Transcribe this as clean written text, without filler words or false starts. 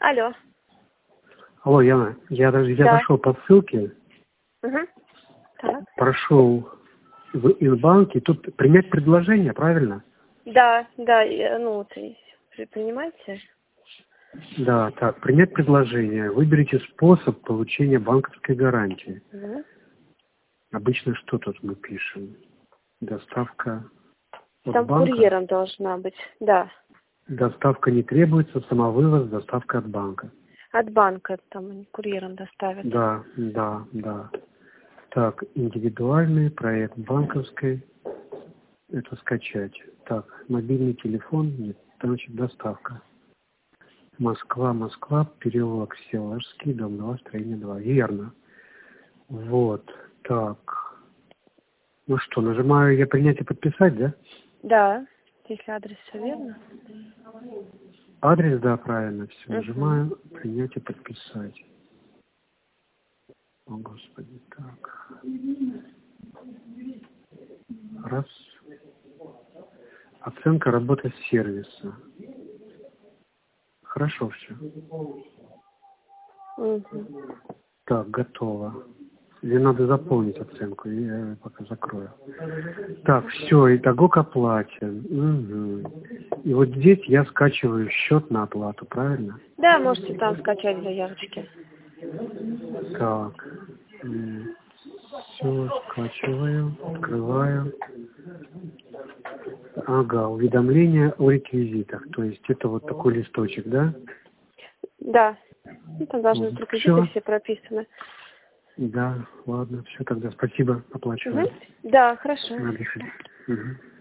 Алло. Алло, Яна, я зашел по ссылке, Так. прошел в Инбанк, и тут принять предложение, правильно? Да, предприниматель. Да, так, принять предложение. Выберите способ получения банковской гарантии. Обычно что тут мы пишем? Доставка от Там банка? курьером должна быть, да. Доставка не требуется, самовывоз, доставка от банка. От банка там они курьером доставят. Да. Так, индивидуальный проект банковской. Это скачать. Так, мобильный телефон, нет, значит доставка. Москва, переулок Всеволожский, дом 2, строение 2. Верно. Вот, так. Ну что, нажимаю я принять и подписать, да? Да, если адрес все верно. Адрес, да, правильно, все. Нажимаю принять и подписать. О, Господи, так. Раз. Оценка работы сервиса. Хорошо все. Так, готово. Мне надо заполнить оценку, я ее пока закрою. Так, все, итого к оплате. И вот здесь я скачиваю счет на оплату, правильно? Да, можете там скачать заявочки. Так, все, скачиваю, открываю. Ага, уведомление о реквизитах. То есть это вот такой листочек, да? Да. Ну, там должны быть реквизиты все прописаны. Да, ладно, все тогда. Спасибо, оплачиваю. Да, хорошо. Надо решить.